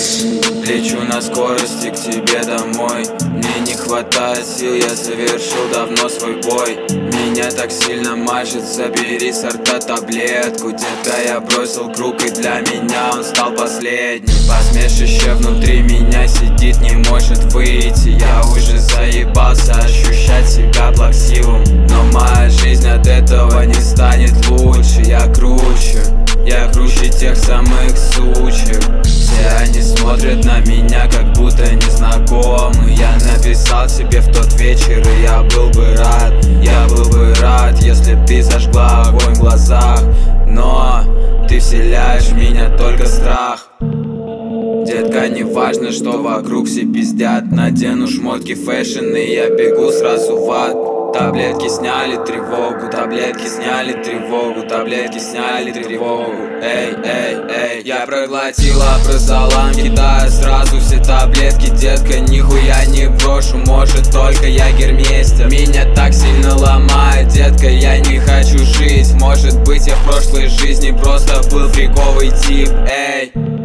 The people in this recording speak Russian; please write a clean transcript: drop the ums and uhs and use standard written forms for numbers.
Лечу на скорости к тебе домой. Мне не хватает сил, я совершил давно свой бой. Меня так сильно мажет, забери с рта таблетку. Детка, я бросил круг, и для меня он стал последним. Посмешище внутри меня сидит, не может выйти. Я уже заебался ощущать себя плаксивым, но моя жизнь от этого не станет лучше. Я круче тех самых сучек. Все они смотрят на меня, как будто незнакомы. Я написал себе в тот вечер, и я был бы рад, если б ты зажгла огонь в глазах. Но ты вселяешь в меня только страх. Детка, не важно, что вокруг все пиздят. Надену шмотки фэшн, и я бегу сразу в ад. Таблетки сняли тревогу, таблетки сняли тревогу, таблетки сняли тревогу. Эй, эй, эй, я проглотила прозолам, кидаю сразу все таблетки. Детка, нихуя не брошу, может только я гермейстер. Меня так сильно ломает, детка, я не хочу жить. Может быть, я в прошлой жизни просто был фриковый тип. Эй.